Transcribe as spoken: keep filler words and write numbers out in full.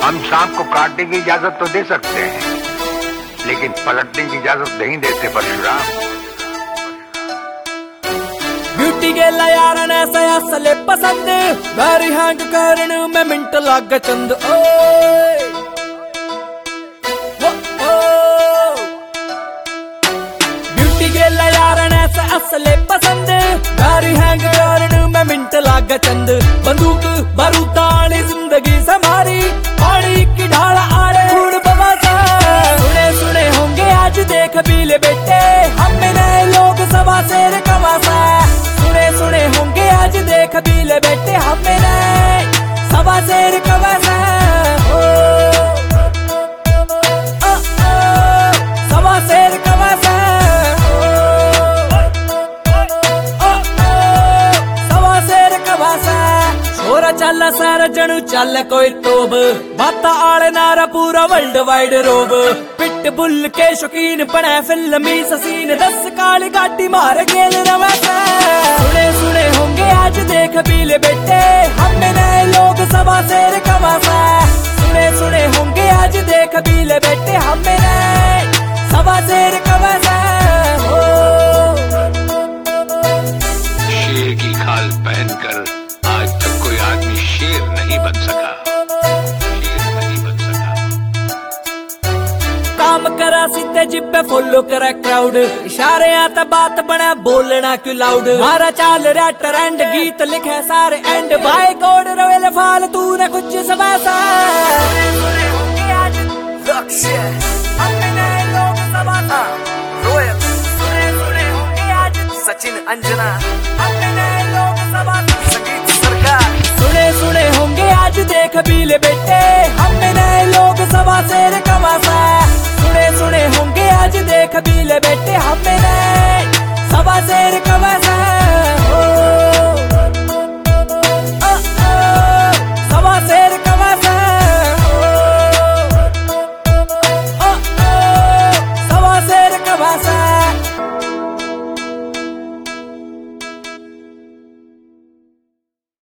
हम सांप को काटने की इजाजत तो दे सकते हैं, लेकिन पलटने की इजाजत नहीं देते परशुराम। ब्यूटी गेला यार ने असले पसंद, बारी हैंग करन में मिंट लाग चंद। ओए ब्यूटी गेला यार ने असले पसंद, बारी हैंग करन में मिंट लाग चंद। बंदूक बारूद वाली जिंदगी समारी, पानी की ढाल आड़े खून बवासा। सुने सुने होंगे आज देख बीले बेटे, हम नए लोग सवा शेर कवासा। सुने सुने होंगे आज देख बीले बेटे, हम नए सवा शेर कवासा। सवा शेर कवासा, सवा शेर कवासा। छोरा चल सारा जणू चल कोई तोब, बाता आले नारा पूरा वर्ल्ड वाइड रोब। पिट बुल के शौकीन बने फिल्मी ससीन, दस काली गाड़ी मार गेल रवासा। सुने सुने होंगे आज देख बीले बेटे, हम नए लोग सवा शेर कवासा। सुने सुने होंगे आज देख बीले बेटे, हम नए सवा शेर कवासा। शेर की खाल पहनकर आज तक कोई आदमी शेर नहीं बन सका, शेर नहीं बन सका। काम करा सीधे जिब्बे फॉलो करा क्राउड, इशारे आता बात बना बोलना क्यों लाउड। मारा चाल रहा ट्रेंड, गीत लिखे सारे एंड। भाई कोड रवेल फाल तू न कुछ सवासा। लक्ष्य अपने लोग सवासा। रोयल सुने सुने होंगे आज सचिन अंजना।